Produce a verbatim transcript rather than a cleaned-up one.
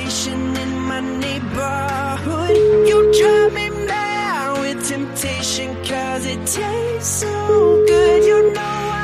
station in my neighborhood. You drive me mad with temptation, cause it tastes so good. You know